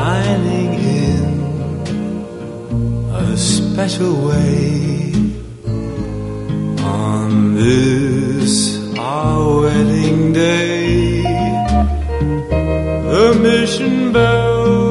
shining in a special way on this our wedding day. The mission bell